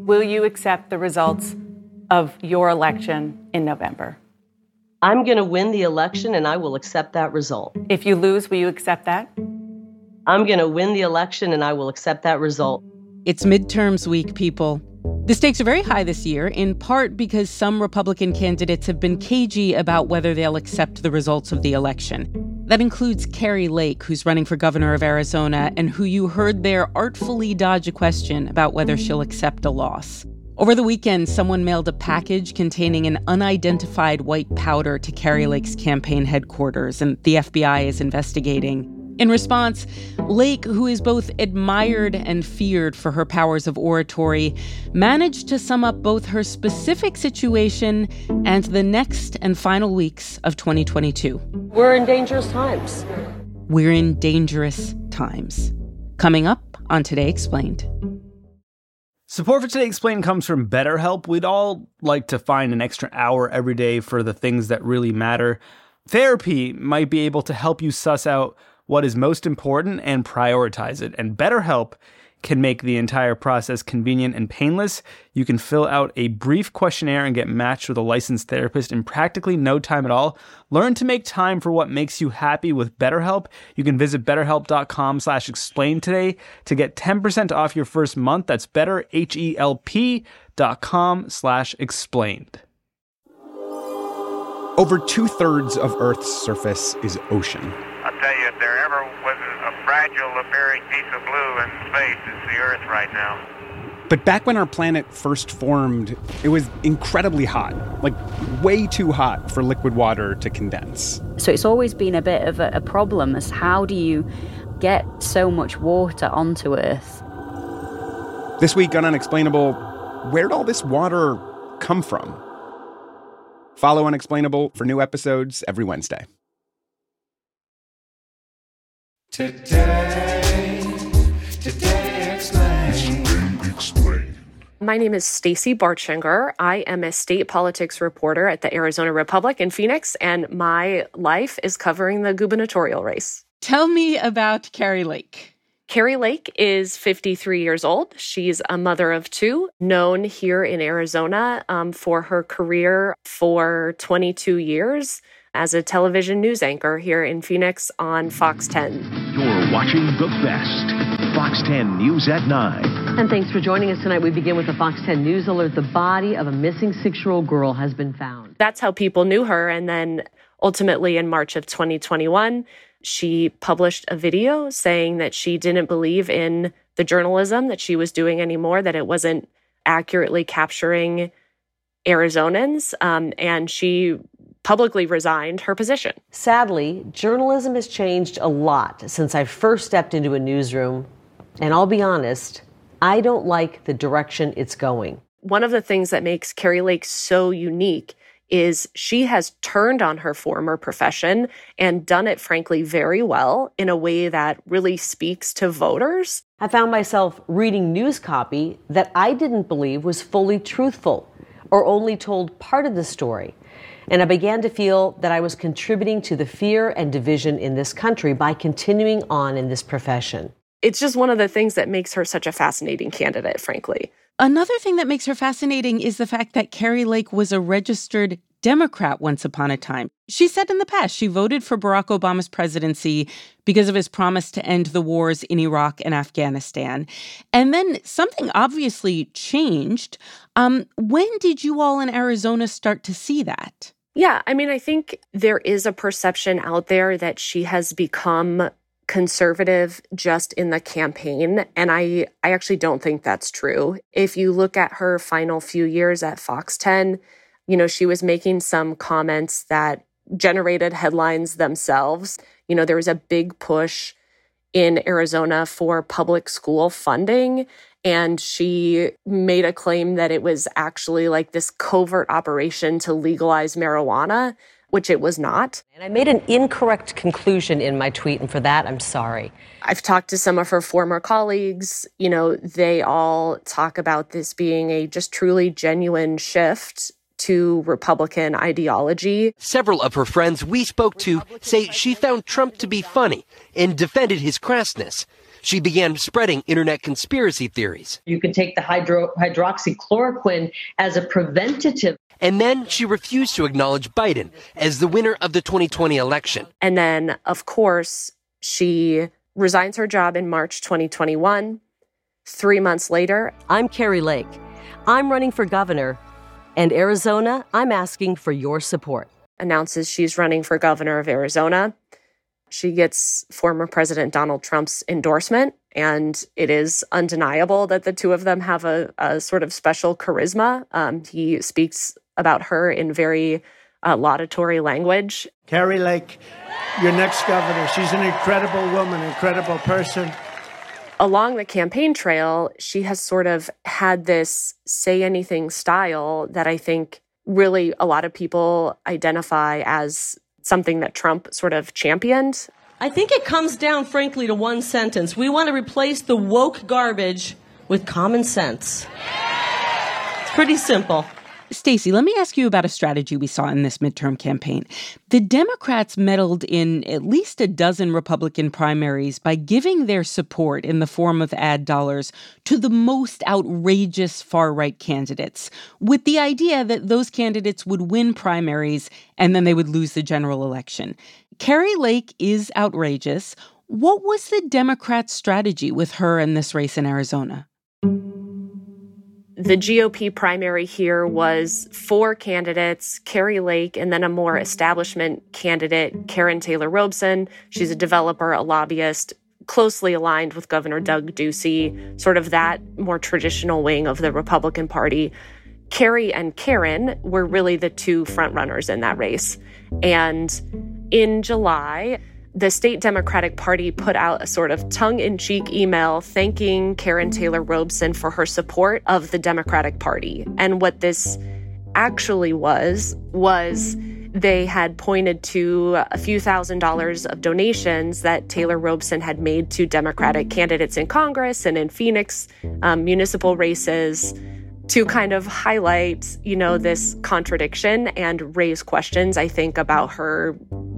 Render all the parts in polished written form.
will you accept the results of your election in November? I'm going to win the election, and I will accept that result. If you lose, will you accept that? I'm going to win the election, and I will accept that result. It's midterms week, people. The stakes are very high this year, in part because some Republican candidates have been cagey about whether they'll accept the results of the election. That includes Kari Lake, who's running for governor of Arizona, and who you heard there artfully dodge a question about whether she'll accept a loss. Over the weekend, someone mailed a package containing an unidentified white powder to Kari Lake's campaign headquarters, and the FBI is investigating. In response, Lake, who is both admired and feared for her powers of oratory, managed to sum up both her specific situation and the next and final weeks of 2022. We're in dangerous times. We're in dangerous times. Coming up on Today Explained. Support for Today Explained comes from BetterHelp. We'd all like to find an extra hour every day for the things that really matter. Therapy might be able to help you suss out what is most important and prioritize it. And BetterHelp can make the entire process convenient and painless. You can fill out a brief questionnaire and get matched with a licensed therapist in practically no time at all. Learn to make time for what makes you happy with BetterHelp. You can visit betterhelp.com /explain today to get 10% off your first month. That's betterhelp.com /explained. Over 2/3 of Earth's surface is ocean. I'll tell you, if there ever was a fragile appearing piece of blue in space, it's the Earth right now. But back when our planet first formed, it was incredibly hot, like way too hot for liquid water to condense. So it's always been a bit of a problem as how do you get so much water onto Earth? This week on Unexplainable, where'd all this water come from? Follow Unexplainable for new episodes every Wednesday. Today Explained. My name is Stacey Bartschinger. I am a state politics reporter at the Arizona Republic in Phoenix, and my life is covering the gubernatorial race. Tell me about Kari Lake. Kari Lake is 53 years old. She's a mother of two, known here in Arizona for her career for 22 years as a television news anchor here in Phoenix on Fox 10. You're watching the best. Fox 10 News at 9. And thanks for joining us tonight. We begin with the Fox 10 News alert. The body of a missing 6-year-old girl has been found. That's how people knew her. And then ultimately in March of 2021, she published a video saying that she didn't believe in the journalism that she was doing anymore, that it wasn't accurately capturing Arizonans, and she publicly resigned her position. Sadly, journalism has changed a lot since I first stepped into a newsroom, and I'll be honest, I don't like the direction it's going. One of the things that makes Kari Lake so unique is she has turned on her former profession and done it, frankly, very well in a way that really speaks to voters. I found myself reading news copy that I didn't believe was fully truthful or only told part of the story. And I began to feel that I was contributing to the fear and division in this country by continuing on in this profession. It's just one of the things that makes her such a fascinating candidate, frankly. Another thing that makes her fascinating is the fact that Kari Lake was a registered Democrat once upon a time. She said in the past she voted for Barack Obama's presidency because of his promise to end the wars in Iraq and Afghanistan. And then something obviously changed. When did you all in Arizona start to see that? Yeah, I mean, I think there is a perception out there that she has become conservative just in the campaign. And I actually don't think that's true. If you look at her final few years at Fox 10, she was making some comments that generated headlines themselves. There was a big push in Arizona for public school funding, and she made a claim that it was actually like this covert operation to legalize marijuana, which it was not. And I made an incorrect conclusion in my tweet, and for that, I'm sorry. I've talked to some of her former colleagues. They all talk about this being a just truly genuine shift to Republican ideology. Several of her friends we spoke to say she found Trump to be funny and defended his crassness. she began spreading internet conspiracy theories. You can take the hydroxychloroquine as a preventative. And then she refused to acknowledge Biden as the winner of the 2020 election. And then, of course, she resigns her job in March 2021. 3 months later, I'm Kari Lake. I'm running for governor. And Arizona, I'm asking for your support. Announces she's running for governor of Arizona. She gets former President Donald Trump's endorsement, and it is undeniable that the two of them have a sort of special charisma. He speaks about her in very laudatory language. Kari Lake, your next governor. She's an incredible woman, incredible person. Along the campaign trail, she has sort of had this say anything style that I think really a lot of people identify as something that Trump sort of championed. I think it comes down, frankly, to one sentence. We want to replace the woke garbage with common sense. It's pretty simple. Stacey, let me ask you about a strategy we saw in this midterm campaign. The Democrats meddled in at least a dozen Republican primaries by giving their support in the form of ad dollars to the most outrageous far-right candidates, with the idea that those candidates would win primaries and then they would lose the general election. Kari Lake is outrageous. What was the Democrats' strategy with her in this race in Arizona? The GOP primary here was 4 candidates, Kari Lake, and then a more establishment candidate, Karrin Taylor Robson. She's a developer, a lobbyist, closely aligned with Governor Doug Ducey, sort of that more traditional wing of the Republican Party. Kari and Karrin were really the 2 frontrunners in that race. And in July, the state Democratic Party put out a sort of tongue-in-cheek email thanking Karrin Taylor Robson for her support of the Democratic Party. And what this actually was they had pointed to a few $1,000s of donations that Taylor Robson had made to Democratic candidates in Congress and in Phoenix municipal races to kind of highlight, this contradiction and raise questions, I think, about her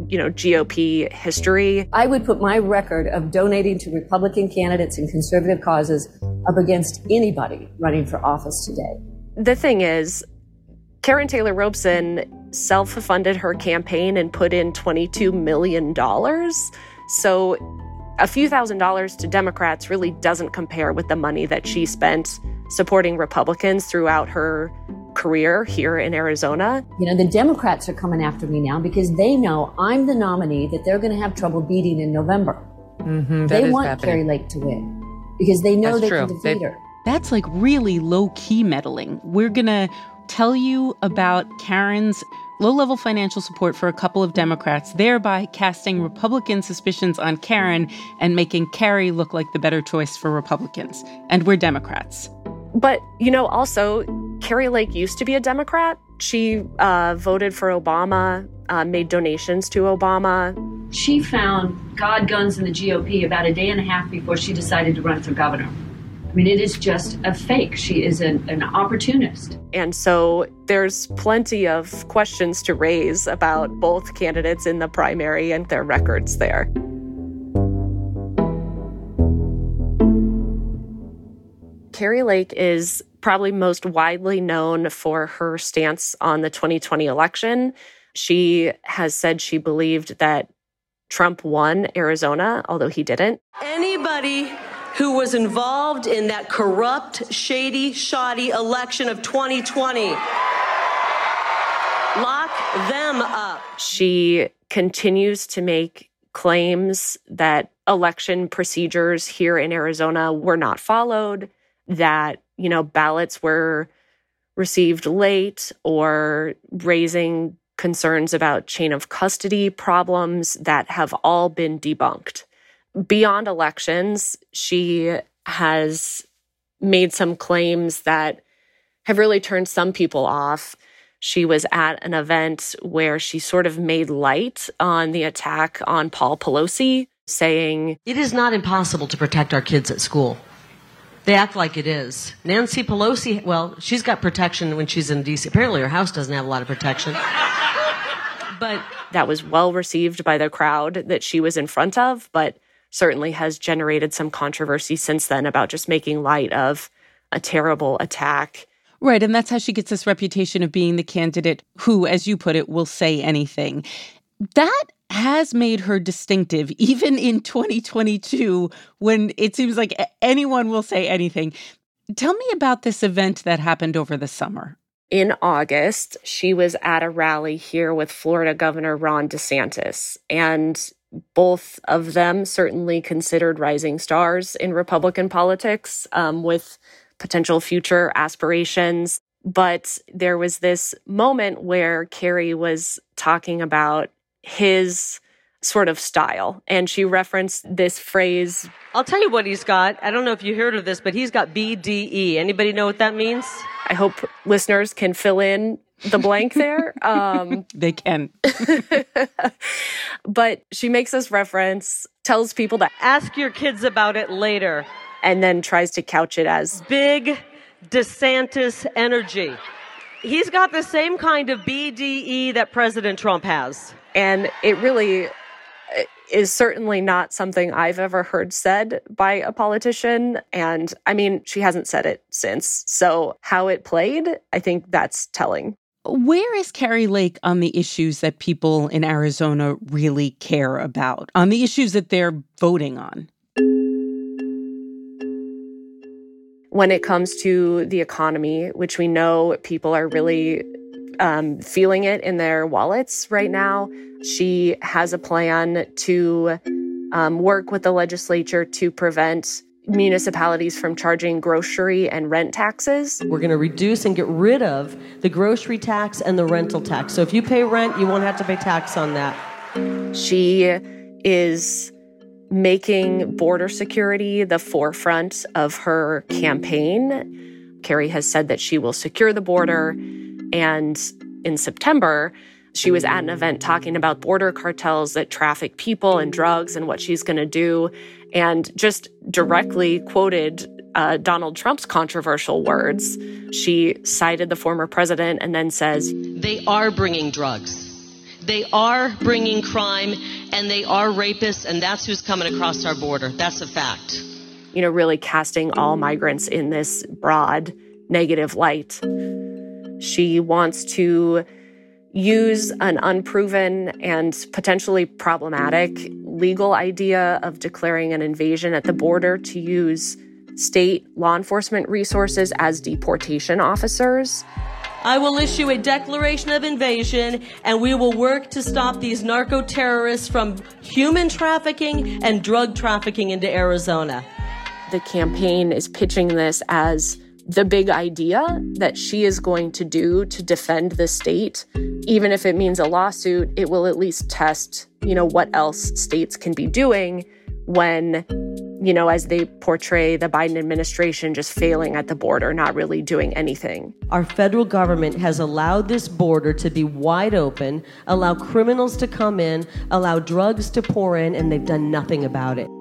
GOP history. I would put my record of donating to Republican candidates and conservative causes up against anybody running for office today. The thing is, Karrin Taylor Robson self-funded her campaign and put in $22 million. So a few $1,000s to Democrats really doesn't compare with the money that she spent supporting Republicans throughout her career here in Arizona. The Democrats are coming after me now because they know I'm the nominee that they're going to have trouble beating in November. They want Kari Lake to win because they know they can defeat her. That's like really low-key meddling. We're going to tell you about Karrin's low-level financial support for a couple of Democrats, thereby casting Republican suspicions on Karrin and making Kari look like the better choice for Republicans. And we're Democrats. But, also, Kari Lake used to be a Democrat. She voted for Obama, made donations to Obama. She found God guns in the GOP about a day and a half before she decided to run for governor. I mean, it is just a fake. She is an opportunist. And so there's plenty of questions to raise about both candidates in the primary and their records there. Kari Lake is probably most widely known for her stance on the 2020 election. She has said she believed that Trump won Arizona, although he didn't. Anybody who was involved in that corrupt, shady, shoddy election of 2020, lock them up. She continues to make claims that election procedures here in Arizona were not followed, that, ballots were received late, or raising concerns about chain of custody problems that have all been debunked. Beyond elections, she has made some claims that have really turned some people off. She was at an event where she sort of made light on the attack on Paul Pelosi, saying, "It is not impossible to protect our kids at school. They act like it is. Nancy Pelosi, well, she's got protection when she's in D.C. Apparently her house doesn't have a lot of protection." But that was well received by the crowd that she was in front of. But certainly has generated some controversy since then about just making light of a terrible attack. Right, and that's how she gets this reputation of being the candidate who, as you put it, will say anything. That has made her distinctive, even in 2022, when it seems like anyone will say anything. Tell me about this event that happened over the summer. In August, she was at a rally here with Florida Governor Ron DeSantis, and both of them certainly considered rising stars in Republican politics with potential future aspirations. But there was this moment where Kerry was talking about his sort of style, and she referenced this phrase. I'll tell you what he's got. I don't know if you heard of this, but he's got BDE. Anybody know what that means? I hope listeners can fill in the blank there. They can. But she makes this reference, tells people to ask your kids about it later, and then tries to couch it as big DeSantis energy. He's got the same kind of BDE that President Trump has. And it really is certainly not something I've ever heard said by a politician. And I mean, she hasn't said it since. So how it played, I think that's telling. Where is Kari Lake on the issues that people in Arizona really care about, on the issues that they're voting on? When it comes to the economy, which we know people are really feeling it in their wallets right now, she has a plan to work with the legislature to prevent municipalities from charging grocery and rent taxes. We're going to reduce and get rid of the grocery tax and the rental tax. So if you pay rent, you won't have to pay tax on that. She is making border security the forefront of her campaign. Kerry has said that she will secure the border. And in September, she was at an event talking about border cartels that traffic people and drugs and what she's going to do, and just directly quoted Donald Trump's controversial words. She cited the former president and then says, "They are bringing drugs. They are bringing crime, and they are rapists, and that's who's coming across our border. That's a fact." You know, really casting all migrants in this broad negative light. She wants to use an unproven and potentially problematic legal idea of declaring an invasion at the border to use state law enforcement resources as deportation officers. "I will issue a declaration of invasion, and we will work to stop these narco-terrorists from human trafficking and drug trafficking into Arizona." The campaign is pitching this as the big idea that she is going to do to defend the state. Even if it means a lawsuit, it will at least test, what else states can be doing when, as they portray the Biden administration just failing at the border, not really doing anything. Our federal government has allowed this border to be wide open, allow criminals to come in, allow drugs to pour in, and they've done nothing about it.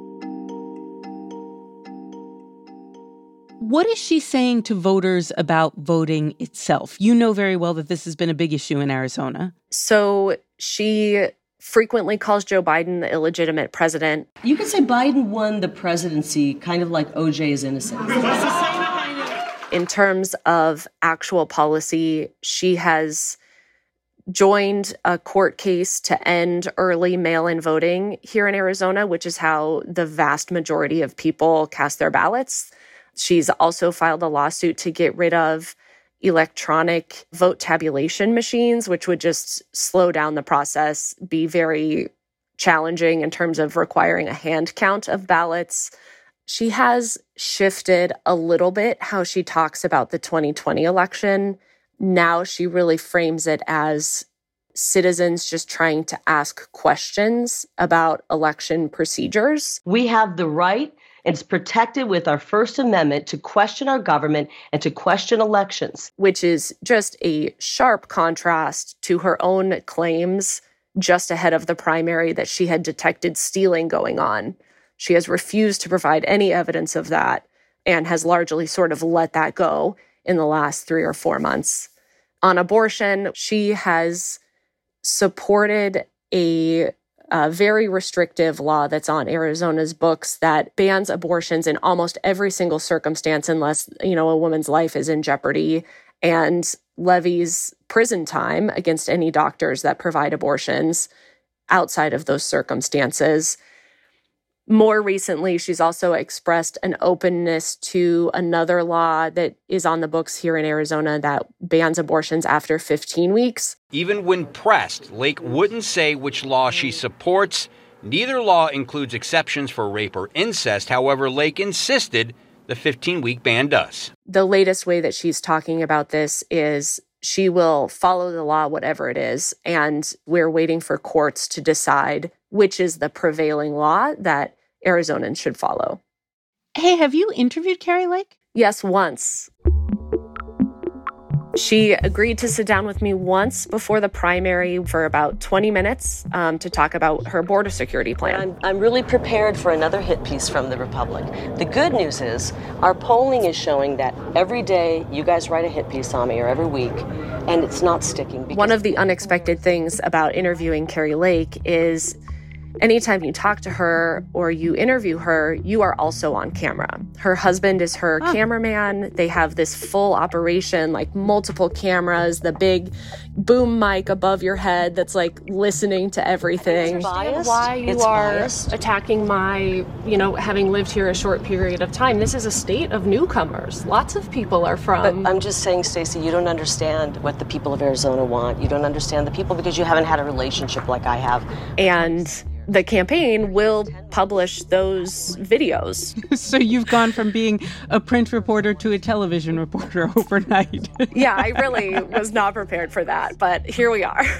What is she saying to voters about voting itself? You know very well that this has been a big issue in Arizona. So she frequently calls Joe Biden the illegitimate president. You could say Biden won the presidency kind of like O.J. is innocent. In terms of actual policy, she has joined a court case to end early mail-in voting here in Arizona, which is how the vast majority of people cast their ballots. She's also filed a lawsuit to get rid of electronic vote tabulation machines, which would just slow down the process, be very challenging in terms of requiring a hand count of ballots. She has shifted a little bit how she talks about the 2020 election. Now she really frames it as citizens just trying to ask questions about election procedures. We have the right, and it's protected with our First Amendment, to question our government and to question elections. Which is just a sharp contrast to her own claims just ahead of the primary that she had detected stealing going on. She has refused to provide any evidence of that and has largely sort of let that go in the last 3 or 4 months. On abortion, she has supported a a very restrictive law that's on Arizona's books that bans abortions in almost every single circumstance unless, a woman's life is in jeopardy, and levies prison time against any doctors that provide abortions outside of those circumstances. More recently, she's also expressed an openness to another law that is on the books here in Arizona that bans abortions after 15 weeks. Even when pressed, Lake wouldn't say which law she supports. Neither law includes exceptions for rape or incest. However, Lake insisted the 15-week ban does. The latest way that she's talking about this is she will follow the law, whatever it is, and we're waiting for courts to decide which is the prevailing law that Arizonans should follow. Hey, have you interviewed Kari Lake? Yes, once. She agreed to sit down with me once before the primary for about 20 minutes to talk about her border security plan. I'm really prepared for another hit piece from the Republic. The good news is our polling is showing that every day you guys write a hit piece on me, or every week, and it's not sticking. One of the unexpected things about interviewing Kari Lake is anytime you talk to her or you interview her, you are also on camera. Her husband is her cameraman. They have this full operation, like multiple cameras, the big boom mic above your head that's like listening to everything. Why you are attacking my, having lived here a short period of time. This is a state of newcomers. Lots of people are from. But I'm just saying, Stacey, you don't understand what the people of Arizona want. You don't understand the people because you haven't had a relationship like I have. And the campaign will publish those videos. So you've gone from being a print reporter to a television reporter overnight. Yeah, I really was not prepared for that, but here we are.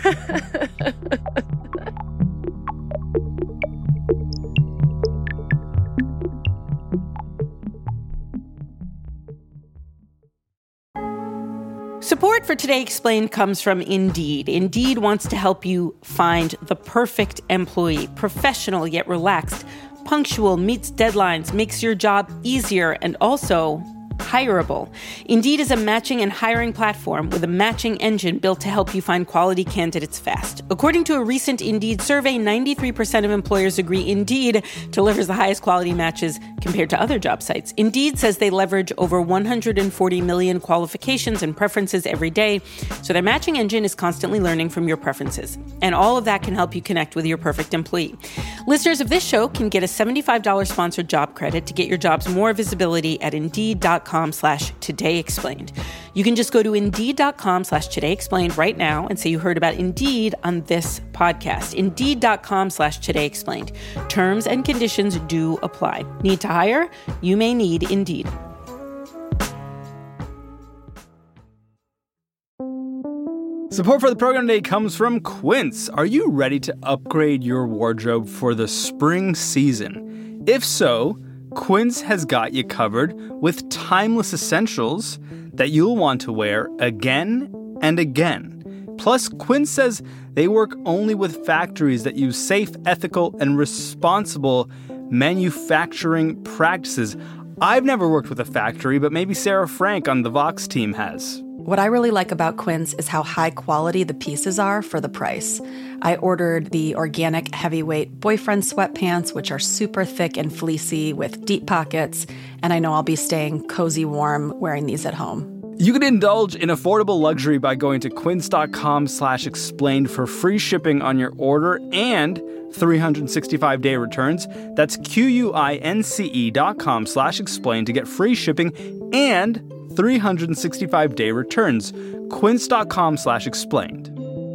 Support for Today Explained comes from Indeed. Indeed wants to help you find the perfect employee, professional yet relaxed, punctual, meets deadlines, makes your job easier, and also hireable. Indeed is a matching and hiring platform with a matching engine built to help you find quality candidates fast. According to a recent Indeed survey, 93% of employers agree Indeed delivers the highest quality matches compared to other job sites. Indeed says they leverage over 140 million qualifications and preferences every day, so their matching engine is constantly learning from your preferences. And all of that can help you connect with your perfect employee. Listeners of this show can get a $75 sponsored job credit to get your jobs more visibility at Indeed.com/todayexplained. You can just go to Indeed.com/todayexplained right now and say you heard about Indeed on this podcast. Indeed.com/todayexplained. Terms and conditions do apply. Need to hire? You may need Indeed. Support for the program today comes from Quince. Are you ready to upgrade your wardrobe for the spring season? If so, Quince has got you covered with timeless essentials that you'll want to wear again and again. Plus, Quince says they work only with factories that use safe, ethical, and responsible manufacturing practices. I've never worked with a factory, but maybe Sarah Frank on the Vox team has. What I really like about Quince is how high quality the pieces are for the price. I ordered the organic heavyweight boyfriend sweatpants, which are super thick and fleecy with deep pockets, and I know I'll be staying cozy warm wearing these at home. You can indulge in affordable luxury by going to quince.com/explained for free shipping on your order and 365-day returns. That's QUINCE.com/explained to get free shipping and 365-day returns. Quince.com/explained.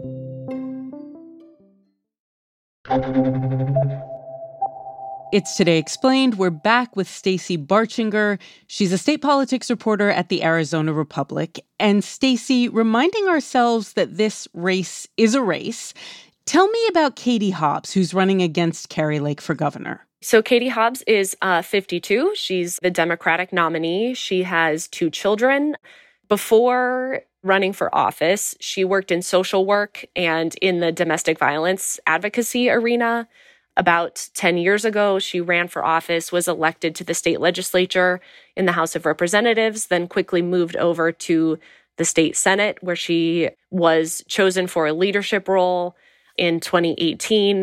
It's Today Explained. We're back with Stacey Barchinger. She's a state politics reporter at the Arizona Republic. And Stacey, reminding ourselves that this race is a race, tell me about Katie Hobbs, who's running against Kari Lake for governor. So Katie Hobbs is 52. She's the Democratic nominee. She has 2 children. Before running for office, she worked in social work and in the domestic violence advocacy arena. About 10 years ago, she ran for office, was elected to the state legislature in the House of Representatives, then quickly moved over to the state Senate, where she was chosen for a leadership role in 2018.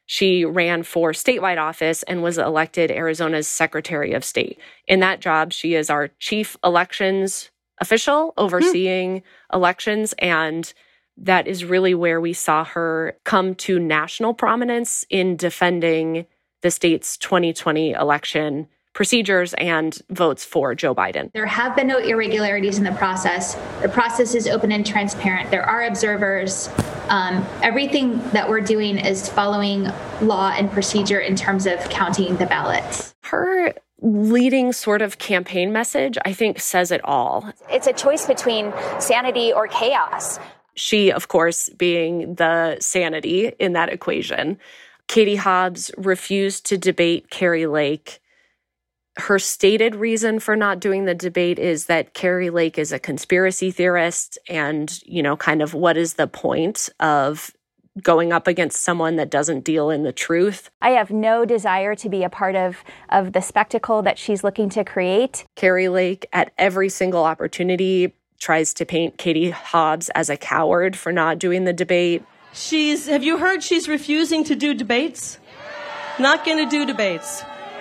She ran for statewide office and was elected Arizona's Secretary of State. In that job, she is our chief elections official overseeing elections, and that is really where we saw her come to national prominence in defending the state's 2020 election procedures and votes for Joe Biden. There have been no irregularities in the process. The process is open and transparent. There are observers. Everything that we're doing is following law and procedure in terms of counting the ballots. Her leading sort of campaign message, I think, says it all. It's a choice between sanity or chaos. She, of course, being the sanity in that equation. Katie Hobbs refused to debate Kari Lake. Her stated reason for not doing the debate is that Kari Lake is a conspiracy theorist and, kind of what is the point of going up against someone that doesn't deal in the truth. I have no desire to be a part of the spectacle that she's looking to create. Kari Lake, at every single opportunity, tries to paint Katie Hobbs as a coward for not doing the debate. Have you heard she's refusing to do debates? Not going to do debates.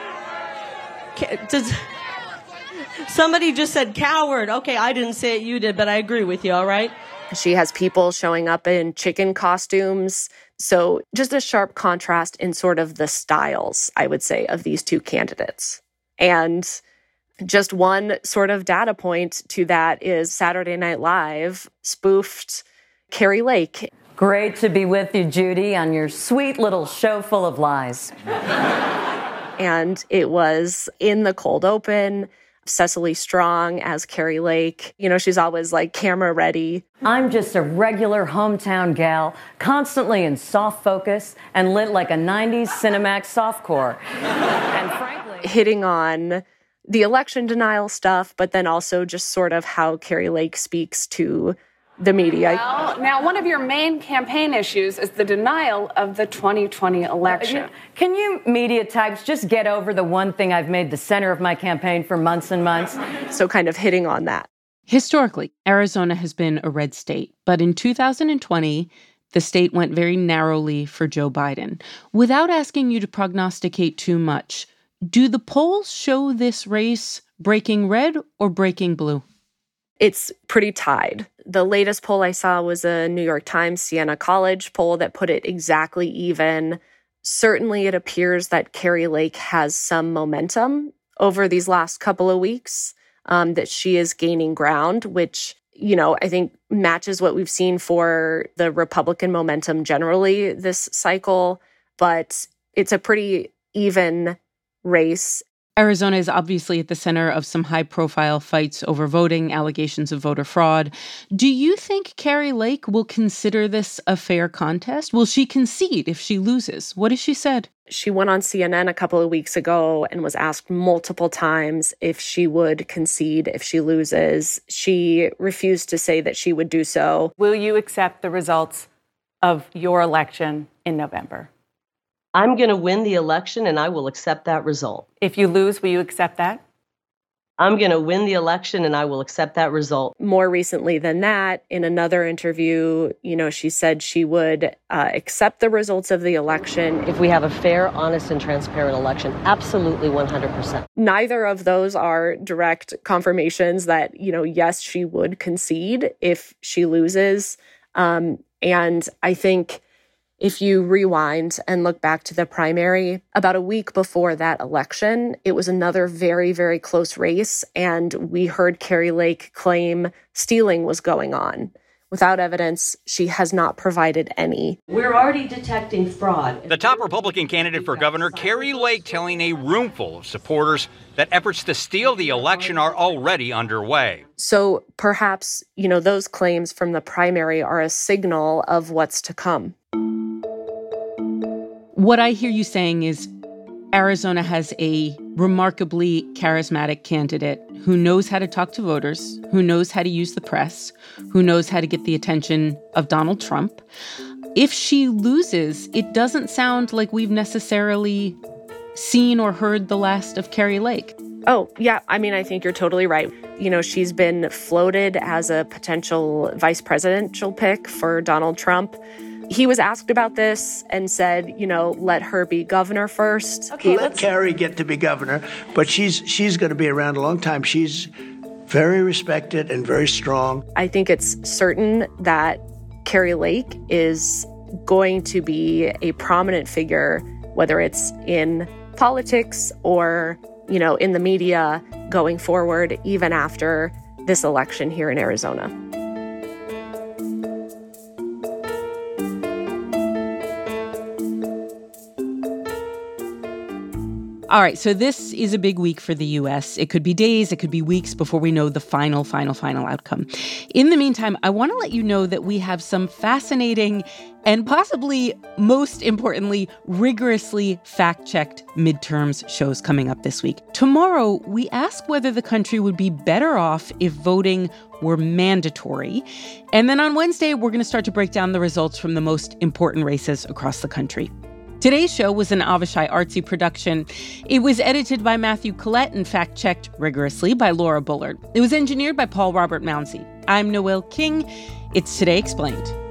Somebody just said coward. Okay, I didn't say it, you did, but I agree with you, all right? She has people showing up in chicken costumes. So just a sharp contrast in sort of the styles, I would say, of these two candidates. And just one sort of data point to that is Saturday Night Live spoofed Kari Lake. Great to be with you, Judy, on your sweet little show full of lies. And it was in the cold open. Cecily Strong as Kari Lake. She's always like camera ready. I'm just a regular hometown gal, constantly in soft focus and lit like a 90s Cinemax softcore. And frankly, hitting on the election denial stuff, but then also just sort of how Kari Lake speaks to the media. Well, now, one of your main campaign issues is the denial of the 2020 election. Can you media types just get over the one thing I've made the center of my campaign for months and months? So kind of hitting on that. Historically, Arizona has been a red state, but in 2020, the state went very narrowly for Joe Biden. Without asking you to prognosticate too much, do the polls show this race breaking red or breaking blue? It's pretty tied. The latest poll I saw was a New York Times Siena College poll that put it exactly even. Certainly it appears that Kari Lake has some momentum over these last couple of weeks, that she is gaining ground, which, I think matches what we've seen for the Republican momentum generally this cycle. But it's a pretty even race. Arizona is obviously at the center of some high-profile fights over voting, allegations of voter fraud. Do you think Kari Lake will consider this a fair contest? Will she concede if she loses? What has she said? She went on CNN a couple of weeks ago and was asked multiple times if she would concede if she loses. She refused to say that she would do so. Will you accept the results of your election in November? I'm going to win the election and I will accept that result. If you lose, will you accept that? I'm going to win the election and I will accept that result. More recently than that, in another interview, she said she would accept the results of the election. If we have a fair, honest, and transparent election, absolutely 100%. Neither of those are direct confirmations that, yes, she would concede if she loses. And I think if you rewind and look back to the primary, about a week before that election, it was another very, very close race. And we heard Kari Lake claim stealing was going on. Without evidence, she has not provided any. We're already detecting fraud. The top Republican candidate for governor, Kari Lake, telling a roomful of supporters that efforts to steal the election are already underway. So perhaps, those claims from the primary are a signal of what's to come. What I hear you saying is Arizona has a remarkably charismatic candidate who knows how to talk to voters, who knows how to use the press, who knows how to get the attention of Donald Trump. If she loses, it doesn't sound like we've necessarily seen or heard the last of Kari Lake. Oh, yeah. I think you're totally right. She's been floated as a potential vice presidential pick for Donald Trump. He was asked about this and said, let her be governor first. Okay, let Carrie get to be governor, but she's going to be around a long time. She's very respected and very strong. I think it's certain that Kari Lake is going to be a prominent figure, whether it's in politics or, in the media going forward, even after this election here in Arizona. All right, so this is a big week for the U.S. It could be days, it could be weeks before we know the final outcome. In the meantime, I want to let you know that we have some fascinating and possibly, most importantly, rigorously fact-checked midterms shows coming up this week. Tomorrow, we ask whether the country would be better off if voting were mandatory. And then on Wednesday, we're going to start to break down the results from the most important races across the country. Today's show was an Avishai Artsy production. It was edited by Matthew Collette and fact-checked rigorously by Laura Bullard. It was engineered by Paul Robert Mounsey. I'm Noel King. It's Today Explained.